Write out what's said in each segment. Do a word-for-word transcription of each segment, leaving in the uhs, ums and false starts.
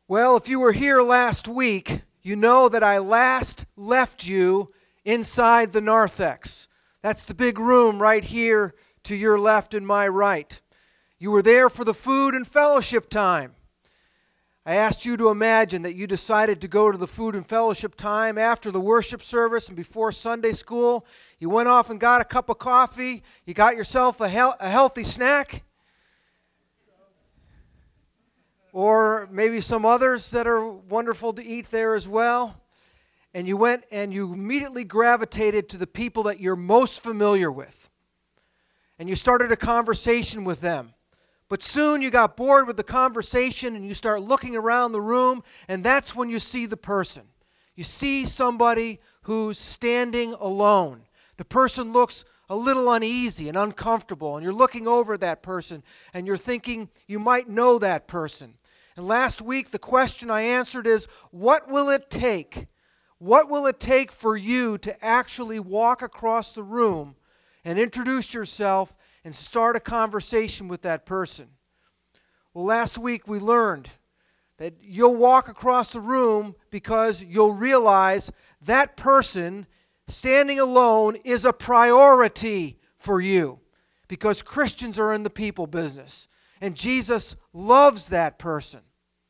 Well, if you were here last week, you know that I last left you inside the narthex. That's the big room right here to your left and my right. You were there for the food and fellowship time. I asked you to imagine that you decided to go to the food and fellowship time after the worship service and before Sunday school. You went off and got a cup of coffee. You got yourself a, he- a healthy snack. Or maybe some others that are wonderful to eat there as well. And you went and you immediately gravitated to the people that you're most familiar with. And you started a conversation with them. But soon you got bored with the conversation and you start looking around the room, and that's when you see the person. You see somebody who's standing alone. The person looks a little uneasy and uncomfortable, and you're looking over at that person and you're thinking you might know that person. And last week the question I answered is, what will it take? What will it take for you to actually walk across the room and introduce yourself and start a conversation with that person? Well, last week we learned that you'll walk across the room because you'll realize that person standing alone is a priority for you, because Christians are in the people business, and Jesus loves that person.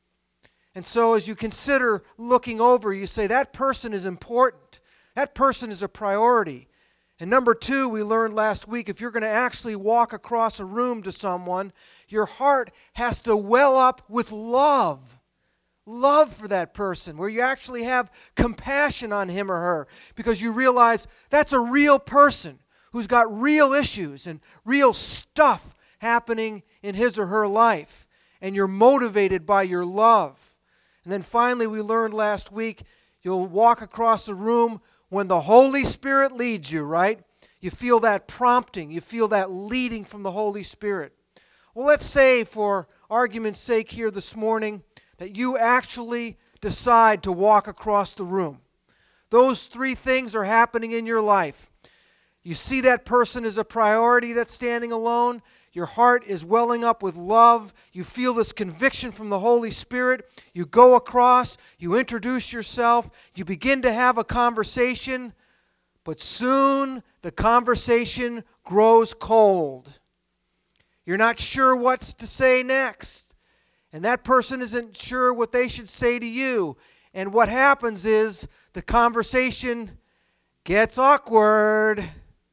And so as you consider looking over, you say, that person is important. That person is a priority. And number two, we learned last week, if you're going to actually walk across a room to someone, your heart has to well up with love. Love for that person, where you actually have compassion on him or her, because you realize that's a real person who's got real issues and real stuff happening in his or her life, and you're motivated by your love. And then finally, we learned last week, you'll walk across the room when the Holy Spirit leads you, right? You feel that prompting. You feel that leading from the Holy Spirit. Well, let's say, for argument's sake here this morning, that you actually decide to walk across the room. Those three things are happening in your life. You see that person as a priority that's standing alone. Your heart is welling up with love. You feel this conviction from the Holy Spirit. You go across. You introduce yourself. You begin to have a conversation. But soon the conversation grows cold. You're not sure what to say next. And that person isn't sure what they should say to you. And what happens is the conversation gets awkward.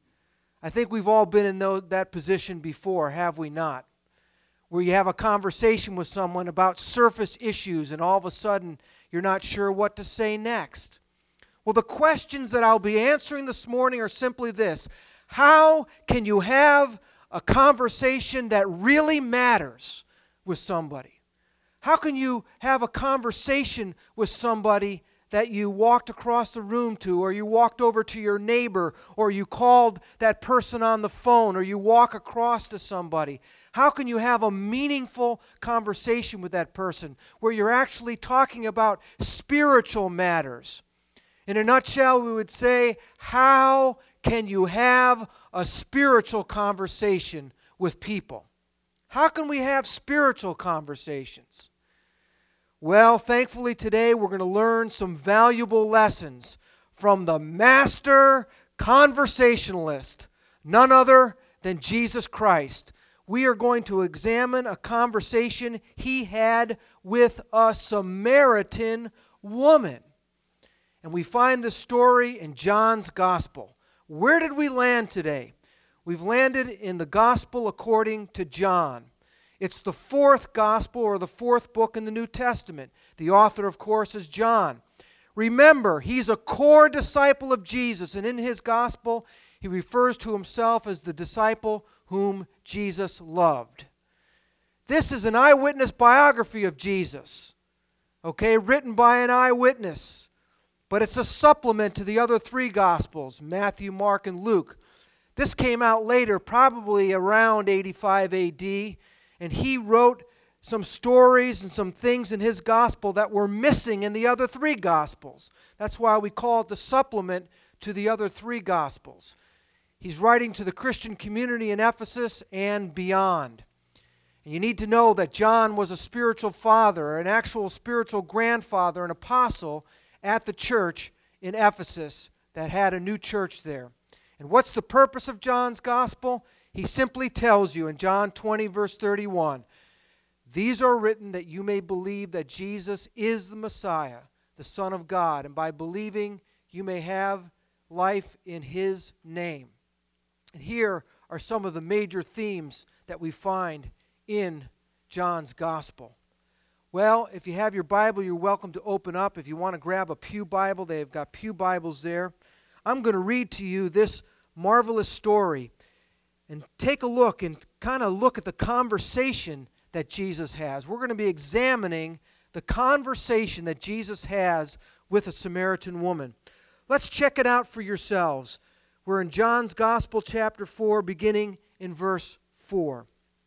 I think we've all been in those, that position before, have we not? Where you have a conversation with someone about surface issues and all of a sudden you're not sure what to say next. Well, the questions that I'll be answering this morning are simply this. How can you have a conversation that really matters with somebody? How can you have a conversation with somebody that you walked across the room to, or you walked over to your neighbor, or you called that person on the phone, or you walk across to somebody? How can you have a meaningful conversation with that person where you're actually talking about spiritual matters? In a nutshell, we would say, how can you have a spiritual conversation with people? How can we have spiritual conversations? Well, thankfully today we're going to learn some valuable lessons from the master conversationalist, none other than Jesus Christ. We are going to examine a conversation he had with a Samaritan woman. And we find the story in John's Gospel. Where did we land today? We've landed in the Gospel according to John. It's the fourth gospel, or the fourth book in the New Testament. The author, of course, is John. Remember, he's a core disciple of Jesus, and in his gospel, he refers to himself as the disciple whom Jesus loved. This is an eyewitness biography of Jesus, okay, written by an eyewitness. But it's a supplement to the other three gospels, Matthew, Mark, and Luke. This came out later, probably around eighty-five A D, and he wrote some stories and some things in his gospel that were missing in the other three gospels. That's why we call it the supplement to the other three gospels. He's writing to the Christian community in Ephesus and beyond. And you need to know that John was a spiritual father, an actual spiritual grandfather, an apostle at the church in Ephesus that had a new church there. And what's the purpose of John's gospel? He simply tells you in John twenty, verse thirty-one, these are written that you may believe that Jesus is the Messiah, the Son of God, and by believing you may have life in His name. And here are some of the major themes that we find in John's gospel. Well, if you have your Bible, you're welcome to open up. If you want to grab a pew Bible, they've got pew Bibles there. I'm going to read to you this marvelous story and take a look and kind of look at the conversation that Jesus has. We're going to be examining the conversation that Jesus has with a Samaritan woman. Let's check it out for yourselves. We're in John's Gospel, chapter four, beginning in verse four.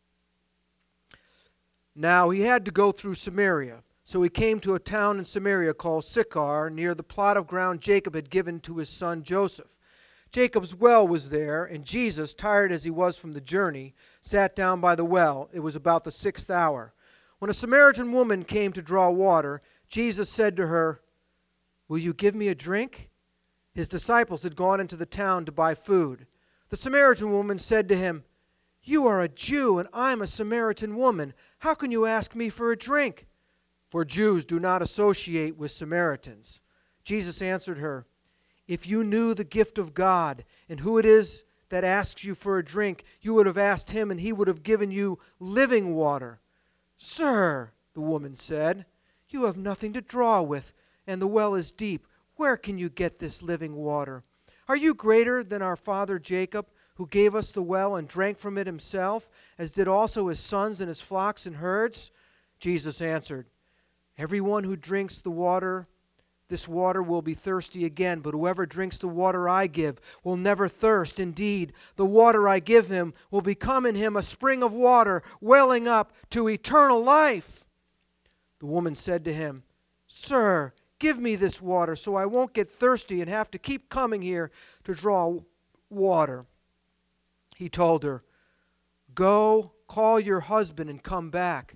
Now he had to go through Samaria, so he came to a town in Samaria called Sychar, near the plot of ground Jacob had given to his son Joseph. Jacob's well was there, and Jesus, tired as he was from the journey, sat down by the well. It was about the sixth hour. When a Samaritan woman came to draw water, Jesus said to her, "Will you give me a drink?" His disciples had gone into the town to buy food. The Samaritan woman said to him, "You are a Jew, and I'm a Samaritan woman. How can you ask me for a drink?" For Jews do not associate with Samaritans. Jesus answered her, "If you knew the gift of God and who it is that asks you for a drink, you would have asked him, and he would have given you living water." "Sir," the woman said, "you have nothing to draw with, and the well is deep. Where can you get this living water? Are you greater than our father Jacob, who gave us the well and drank from it himself, as did also his sons and his flocks and herds?" Jesus answered, "Everyone who drinks the water, this water will be thirsty again, but whoever drinks the water I give will never thirst. Indeed, the water I give him will become in him a spring of water welling up to eternal life." The woman said to him, "Sir, give me this water so I won't get thirsty and have to keep coming here to draw water." He told her, "Go, call your husband and come back."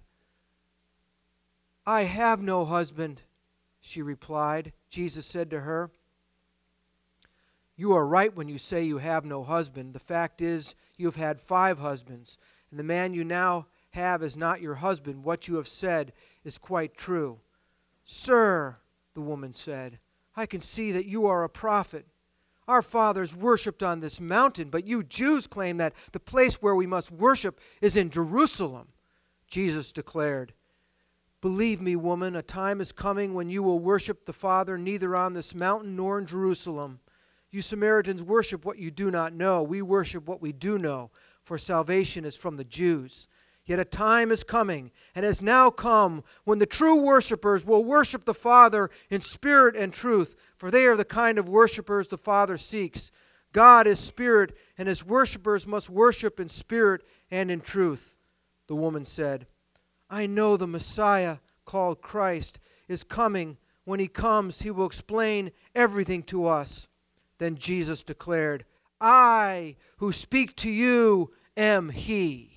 "I have no husband," she replied. Jesus said to her, "You are right when you say you have no husband. The fact is, you have had five husbands, and the man you now have is not your husband. What you have said is quite true." "Sir," the woman said, "I can see that you are a prophet. Our fathers worshipped on this mountain, but you Jews claim that the place where we must worship is in Jerusalem." Jesus declared, "Believe me, woman, a time is coming when you will worship the Father neither on this mountain nor in Jerusalem. You Samaritans worship what you do not know. We worship what we do know, for salvation is from the Jews. Yet a time is coming, and has now come, when the true worshipers will worship the Father in spirit and truth, for they are the kind of worshipers the Father seeks. God is spirit, and his worshipers must worship in spirit and in truth." The woman said, "I know the Messiah, called Christ, is coming. When he comes, he will explain everything to us." Then Jesus declared, "I who speak to you am he."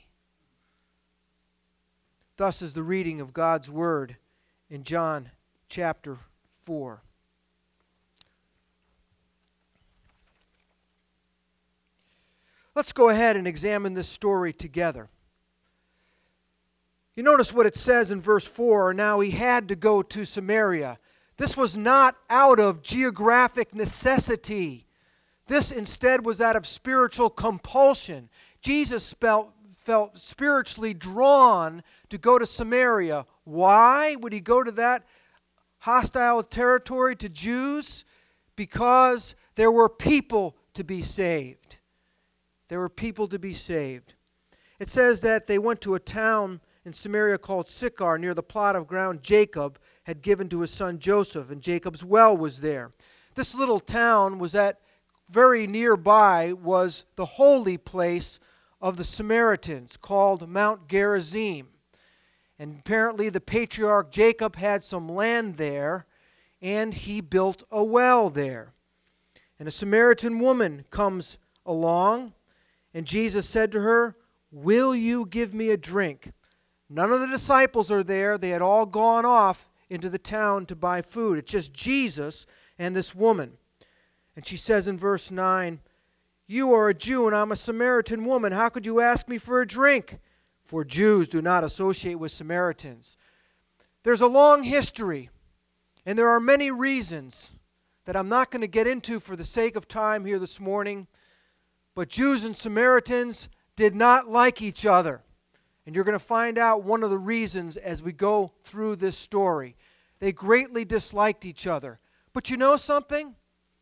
Thus is the reading of God's word in John chapter four. Let's go ahead and examine this story together. You notice what it says in verse four, "Now he had to go to Samaria." This was not out of geographic necessity. This instead was out of spiritual compulsion. Jesus felt, felt spiritually drawn to go to Samaria. Why would he go to that hostile territory to Jews? Because there were people to be saved. There were people to be saved. It says that they went to a town in Samaria called Sychar, near the plot of ground Jacob had given to his son Joseph, and Jacob's well was there. This little town was at very nearby was the holy place of the Samaritans, called Mount Gerizim. And apparently the patriarch Jacob had some land there, and he built a well there. And a Samaritan woman comes along, and Jesus said to her, "Will you give me a drink?" None of the disciples are there. They had all gone off into the town to buy food. It's just Jesus and this woman. And she says in verse nine, "You are a Jew and I'm a Samaritan woman. How could you ask me for a drink?" For Jews do not associate with Samaritans. There's a long history, and there are many reasons that I'm not going to get into for the sake of time here this morning. But Jews and Samaritans did not like each other. And you're going to find out one of the reasons as we go through this story. They greatly disliked each other. But you know something?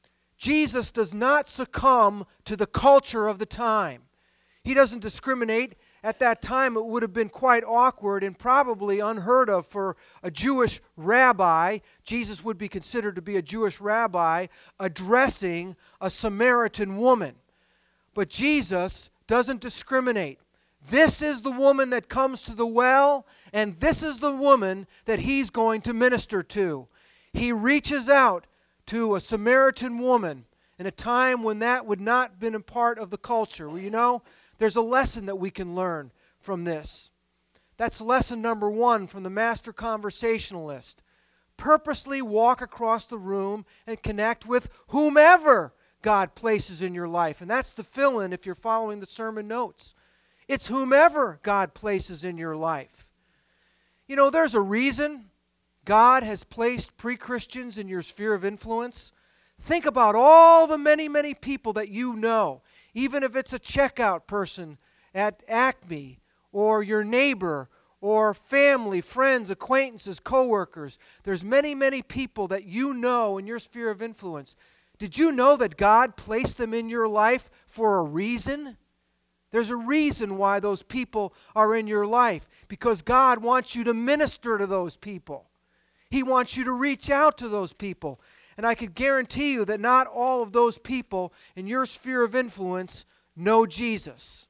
Jesus does not succumb to the culture of the time. He doesn't discriminate. At that time, it would have been quite awkward and probably unheard of for a Jewish rabbi. Jesus would be considered to be a Jewish rabbi addressing a Samaritan woman. But Jesus doesn't discriminate. This is the woman that comes to the well, and this is the woman that he's going to minister to. He reaches out to a Samaritan woman in a time when that would not have been a part of the culture. Well, you know, there's a lesson that we can learn from this. That's lesson number one from the master conversationalist. Purposely walk across the room and connect with whomever God places in your life. And that's the fill-in if you're following the sermon notes. It's whomever God places in your life. You know, there's a reason God has placed pre-Christians in your sphere of influence. Think about all the many, many people that you know. Even if it's a checkout person at Acme, or your neighbor, or family, friends, acquaintances, coworkers. There's many, many people that you know in your sphere of influence. Did you know that God placed them in your life for a reason? There's a reason why those people are in your life, because God wants you to minister to those people. He wants you to reach out to those people. And I could guarantee you that not all of those people in your sphere of influence know Jesus.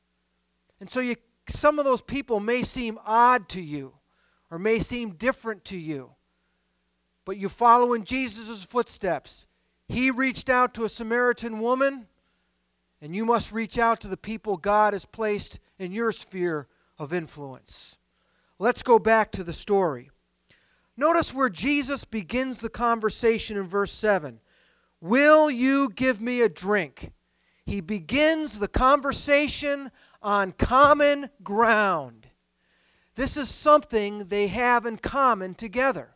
And so you, some of those people may seem odd to you or may seem different to you. But you follow in Jesus' footsteps. He reached out to a Samaritan woman, and you must reach out to the people God has placed in your sphere of influence. Let's go back to the story. Notice where Jesus begins the conversation in verse seven. Will you give me a drink? He begins the conversation on common ground. This is something they have in common together.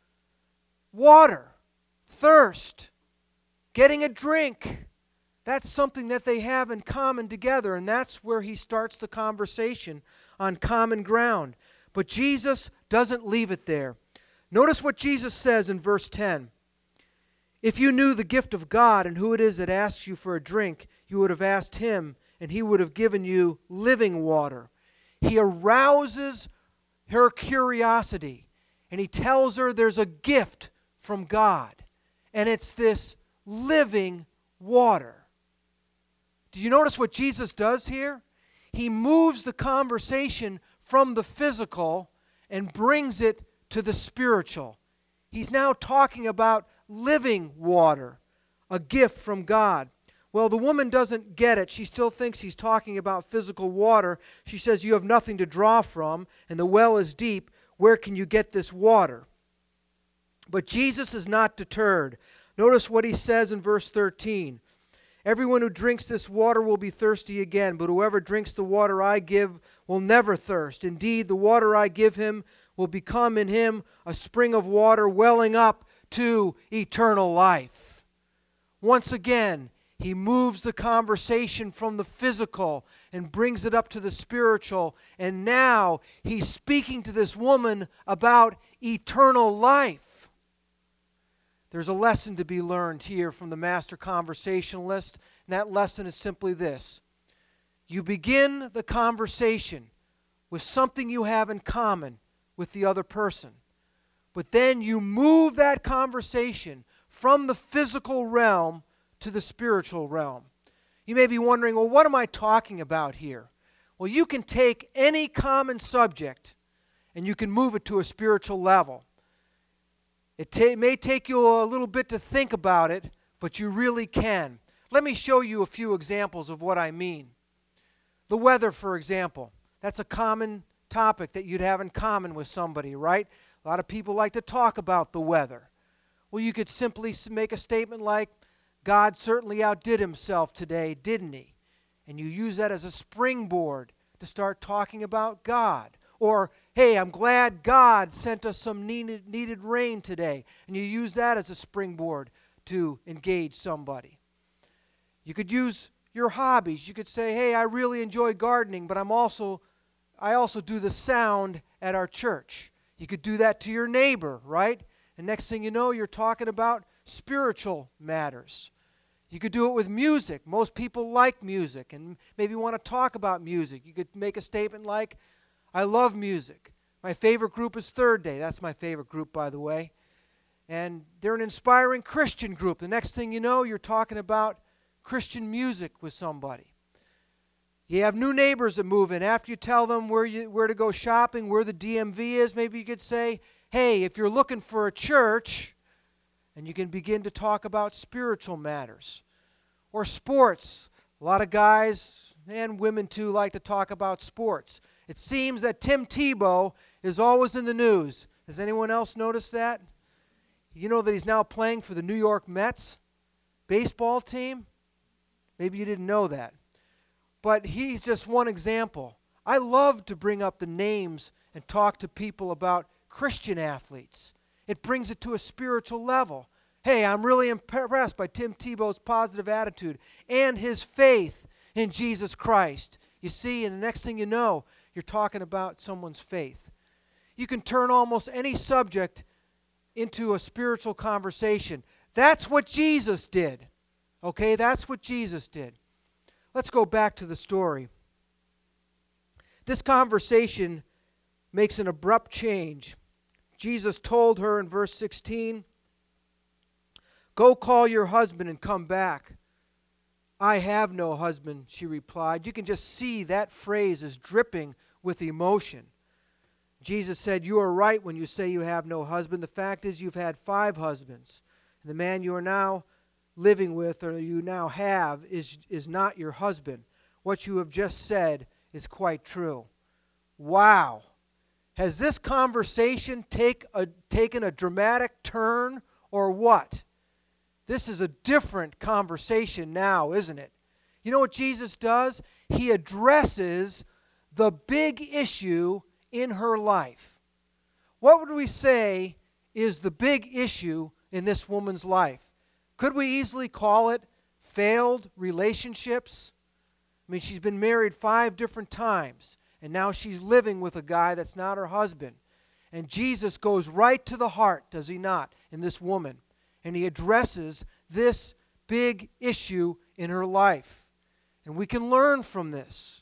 Water, thirst, getting a drink. That's something that they have in common together, and that's where he starts the conversation on common ground. But Jesus doesn't leave it there. Notice what Jesus says in verse ten. If you knew the gift of God and who it is that asks you for a drink, you would have asked him, and he would have given you living water. He arouses her curiosity, and he tells her there's a gift from God, and it's this living water. Do you notice what Jesus does here? He moves the conversation from the physical and brings it to the spiritual. He's now talking about living water, a gift from God. Well, the woman doesn't get it. She still thinks he's talking about physical water. She says, you have nothing to draw from, and the well is deep. Where can you get this water? But Jesus is not deterred. Notice what he says in verse thirteen. Everyone who drinks this water will be thirsty again, but whoever drinks the water I give will never thirst. Indeed, the water I give him will become in him a spring of water welling up to eternal life. Once again, he moves the conversation from the physical and brings it up to the spiritual. And now he's speaking to this woman about eternal life. There's a lesson to be learned here from the master conversationalist, and that lesson is simply this. You begin the conversation with something you have in common with the other person. But then you move that conversation from the physical realm to the spiritual realm. You may be wondering, well, what am I talking about here? Well, you can take any common subject and you can move it to a spiritual level. It ta- may take you a little bit to think about it, but you really can. Let me show you a few examples of what I mean. The weather, for example, that's a common topic that you'd have in common with somebody, right? A lot of people like to talk about the weather. Well, you could simply make a statement like, God certainly outdid himself today, didn't he? And you use that as a springboard to start talking about God. Or, hey, I'm glad God sent us some needed, needed rain today. And you use that as a springboard to engage somebody. You could use your hobbies. You could say, hey, I really enjoy gardening, but I'm also, I also do the sound at our church. You could do that to your neighbor, right? And next thing you know, you're talking about spiritual matters. You could do it with music. Most people like music and maybe want to talk about music. You could make a statement like, I love music. My favorite group is Third Day. That's my favorite group, by the way. And they're an inspiring Christian group. The next thing you know, you're talking about Christian music with somebody. You have new neighbors that move in. After you tell them where you where to go shopping, where the D M V is, maybe you could say, hey, if you're looking for a church, and you can begin to talk about spiritual matters. Or sports. A lot of guys and women too like to talk about sports. It seems that Tim Tebow is always in the news. Has anyone else noticed that? You know that he's now playing for the New York Mets baseball team? Maybe you didn't know that. But he's just one example. I love to bring up the names and talk to people about Christian athletes. It brings it to a spiritual level. Hey, I'm really impressed by Tim Tebow's positive attitude and his faith in Jesus Christ. You see, and the next thing you know, you're talking about someone's faith. You can turn almost any subject into a spiritual conversation. That's what Jesus did. Okay, that's what Jesus did. Let's go back to the story. This conversation makes an abrupt change. Jesus told her in verse sixteen, go call your husband and come back. I have no husband, she replied. You can just see that phrase is dripping with emotion. Jesus said, you are right when you say you have no husband. The fact is you've had five husbands. And the man you are now living with or you now have is, is not your husband. What you have just said is quite true. Wow. Has this conversation take a, taken a dramatic turn or what? This is a different conversation now, isn't it? You know what Jesus does? He addresses the big issue in her life. What would we say is the big issue in this woman's life? Could we easily call it failed relationships? I mean, she's been married five different times, and now she's living with a guy that's not her husband. And Jesus goes right to the heart, does he not, in this woman? And he addresses this big issue in her life. And we can learn from this.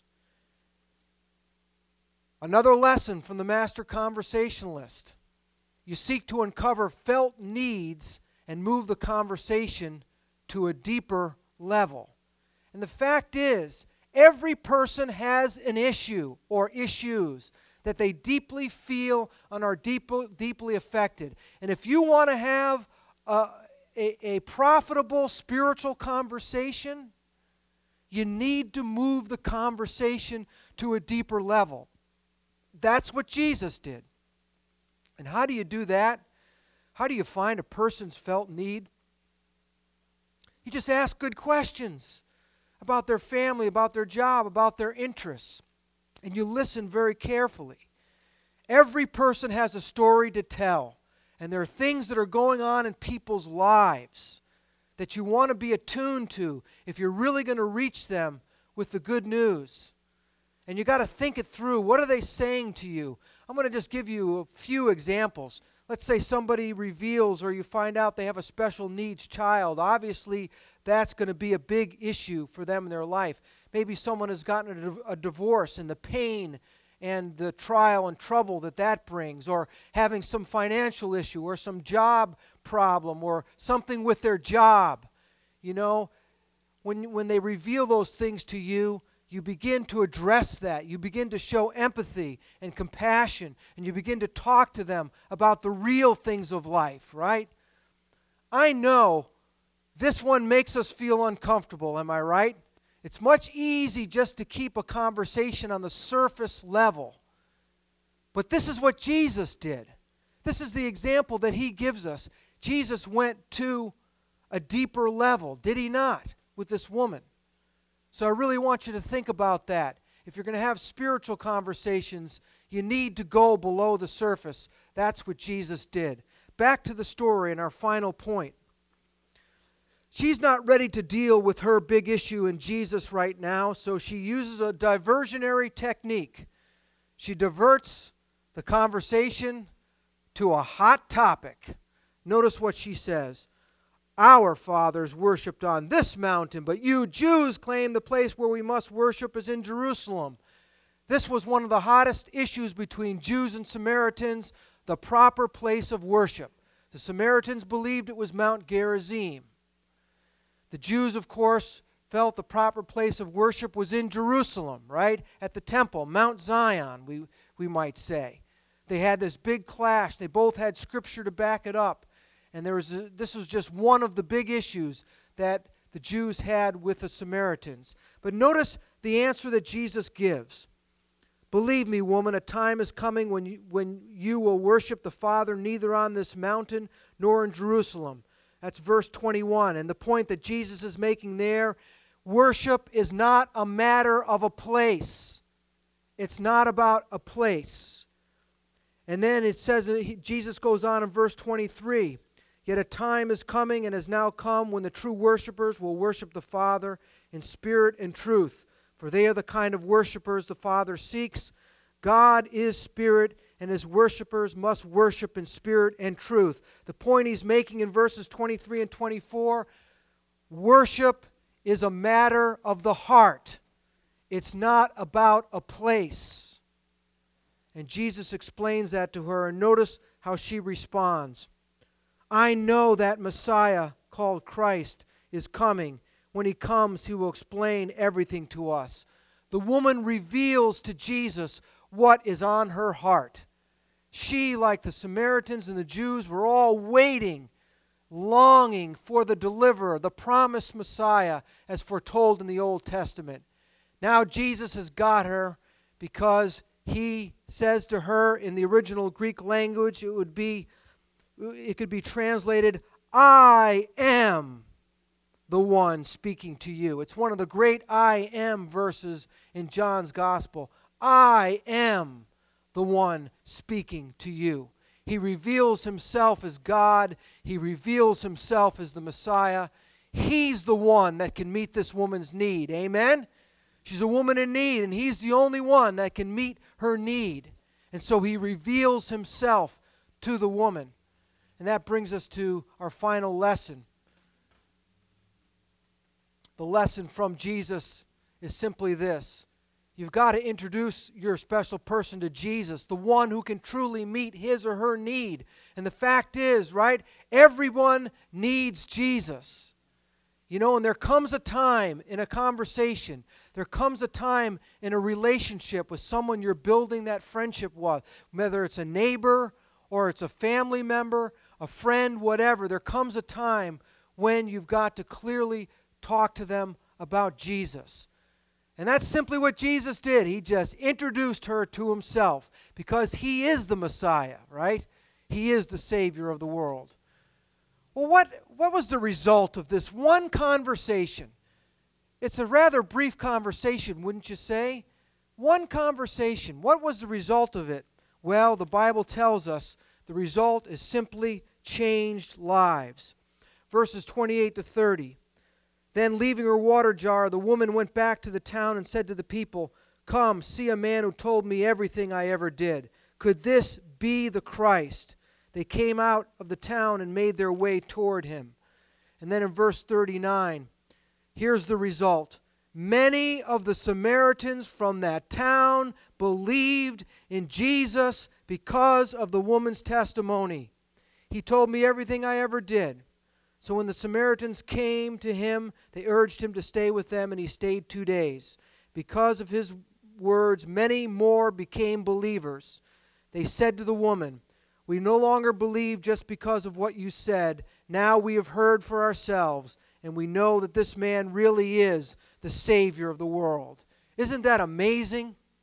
Another lesson from the master conversationalist. You seek to uncover felt needs and move the conversation to a deeper level. And the fact is, every person has an issue or issues that they deeply feel and are deep, deeply affected. And if you want to have a, a, a profitable spiritual conversation, you need to move the conversation to a deeper level. That's what Jesus did. And how do you do that? How do you find a person's felt need? You just ask good questions about their family, about their job, about their interests. And you listen very carefully. Every person has a story to tell. And there are things that are going on in people's lives that you want to be attuned to if you're really going to reach them with the good news. And you got to think it through. What are they saying to you? I'm going to just give you a few examples. Let's say somebody reveals or you find out they have a special needs child. Obviously, that's going to be a big issue for them in their life. Maybe someone has gotten a, a divorce and the pain and the trial and trouble that that brings, or having some financial issue or some job problem or something with their job. You know, when, when they reveal those things to you, you begin to address that. You begin to show empathy and compassion, and you begin to talk to them about the real things of life, right? I know this one makes us feel uncomfortable, am I right? It's much easy just to keep a conversation on the surface level. But this is what Jesus did. This is the example that he gives us. Jesus went to a deeper level, did he not, with this woman? So I really want you to think about that. If you're going to have spiritual conversations, you need to go below the surface. That's what Jesus did. Back to the story and our final point. She's not ready to deal with her big issue in Jesus right now, so she uses a diversionary technique. She diverts the conversation to a hot topic. Notice what she says. Our fathers worshipped on this mountain, but you Jews claim the place where we must worship is in Jerusalem. This was one of the hottest issues between Jews and Samaritans, the proper place of worship. The Samaritans believed it was Mount Gerizim. The Jews, of course, felt the proper place of worship was in Jerusalem, right? At the temple, Mount Zion, we, we might say. They had this big clash. They both had scripture to back it up. And there was a, this was just one of the big issues that the Jews had with the Samaritans. But notice the answer that Jesus gives. Believe me, woman, a time is coming when you, when you will worship the Father neither on this mountain nor in Jerusalem. That's verse twenty-one. And the point that Jesus is making there, worship is not a matter of a place. It's not about a place. And then it says, Jesus goes on in verse twenty-three. Yet a time is coming and has now come when the true worshipers will worship the Father in spirit and truth. For they are the kind of worshipers the Father seeks. God is spirit, and his worshipers must worship in spirit and truth. The point he's making in verses twenty-three and twenty-four, worship is a matter of the heart. It's not about a place. And Jesus explains that to her, and notice how she responds. I know that Messiah, called Christ, is coming. When he comes, he will explain everything to us. The woman reveals to Jesus what is on her heart. She, like the Samaritans and the Jews, were all waiting, longing for the deliverer, the promised Messiah, as foretold in the Old Testament. Now Jesus has got her because he says to her in the original Greek language, it would be It could be translated, I am the one speaking to you. It's one of the great I am verses in John's Gospel. I am the one speaking to you. He reveals himself as God. He reveals himself as the Messiah. He's the one that can meet this woman's need. Amen? She's a woman in need, and he's the only one that can meet her need. And so he reveals himself to the woman. And that brings us to our final lesson. The lesson from Jesus is simply this. You've got to introduce your special person to Jesus, the one who can truly meet his or her need. And the fact is, right, everyone needs Jesus. You know, and there comes a time in a conversation, there comes a time in a relationship with someone you're building that friendship with, whether it's a neighbor or it's a family member, a friend, whatever. There comes a time when you've got to clearly talk to them about Jesus. And that's simply what Jesus did. He just introduced her to himself because he is the Messiah, right? He is the Savior of the world. Well, what, what was the result of this one conversation? It's a rather brief conversation, wouldn't you say? One conversation. What was the result of it? Well, the Bible tells us the result is simply changed lives. Verses twenty-eight to thirty. Then leaving her water jar, the woman went back to the town and said to the people, Come, see a man who told me everything I ever did. Could this be the Christ? They came out of the town and made their way toward him. And then in verse thirty-nine, here's the result. Many of the Samaritans from that town believed in Jesus because of the woman's testimony. He told me everything I ever did. So when the Samaritans came to him, they urged him to stay with them, and he stayed two days. Because of his words, many more became believers. They said to the woman, We no longer believe just because of what you said. Now we have heard for ourselves, and we know that this man really is the Savior of the world. Isn't that amazing?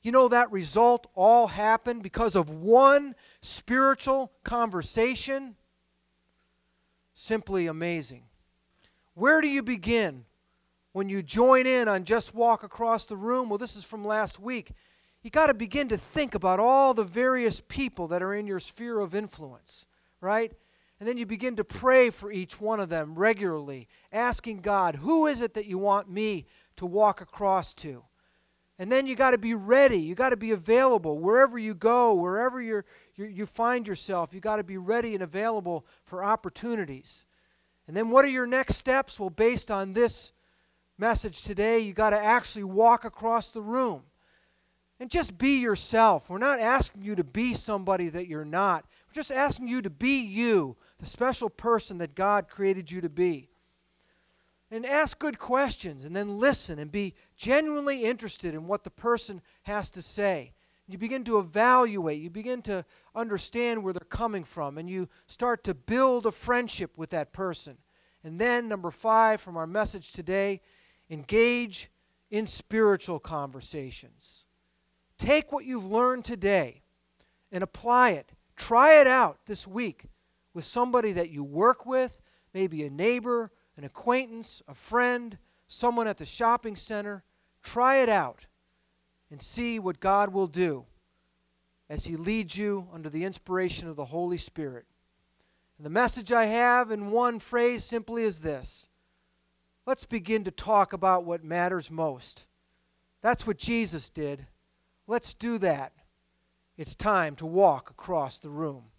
You know that result all happened because of one spiritual conversation? Simply amazing. Where do you begin when you join in on Just Walk Across the Room? Well, this is from last week. You got to begin to think about all the various people that are in your sphere of influence, right? And then you begin to pray for each one of them regularly, asking God, who is it that you want me to walk across to? And then you got to be ready. You got to be available wherever you go, wherever you're, you you find yourself. You got to be ready and available for opportunities. And then what are your next steps? Well, based on this message today, you got to actually walk across the room and just be yourself. We're not asking you to be somebody that you're not. We're just asking you to be you, the special person that God created you to be. And ask good questions, and then listen and be genuinely interested in what the person has to say. You begin to evaluate, you begin to understand where they're coming from, and you start to build a friendship with that person. And then, number five from our message today, engage in spiritual conversations. Take what you've learned today and apply it. Try it out this week with somebody that you work with, maybe a neighbor, an acquaintance, a friend, someone at the shopping center. Try it out and see what God will do as He leads you under the inspiration of the Holy Spirit. And the message I have in one phrase simply is this: let's begin to talk about what matters most. That's what Jesus did. Let's do that. It's time to walk across the room.